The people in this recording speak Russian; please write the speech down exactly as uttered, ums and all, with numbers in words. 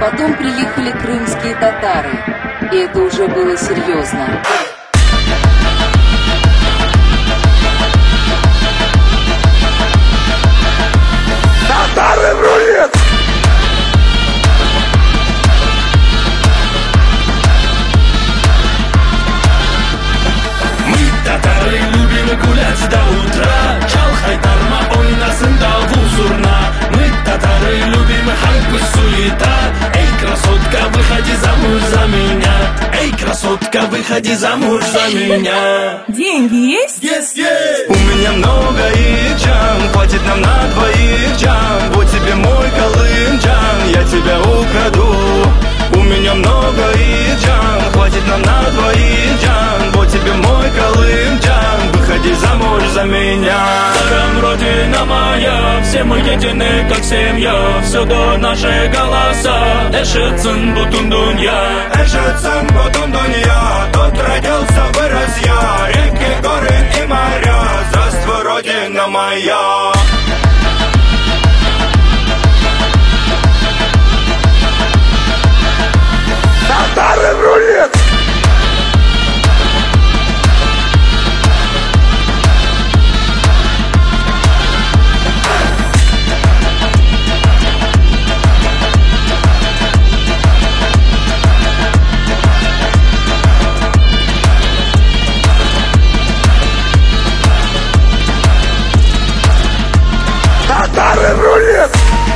Потом приехали крымские татары, и это уже было серьезно. Татары в рулет! Мы, татары, любим гулять до утра. Чалхайтарма ойнасын да вузурна. Мы, татары, любим хайп и суета. Эй, красотка, выходи замуж за меня. Эй, красотка, выходи замуж за меня. Деньги есть? Есть, есть! У меня много ичан, хватит нам на двоих, джан. Вот тебе мой колымчан, я тебя украду. У меня много ичан, хватит нам на двоих, джан. Вот тебе мой колымчан, выходи замуж за меня. Там родина моя, все мы едины, как семья. Всюду наши голоса, эшетсын бутун дунья. Эшетсын бутун дунья, тут родился, вырос я. Реки, горы и моря, здравствуй, родина моя. Татары в рулет! Татары в рулет!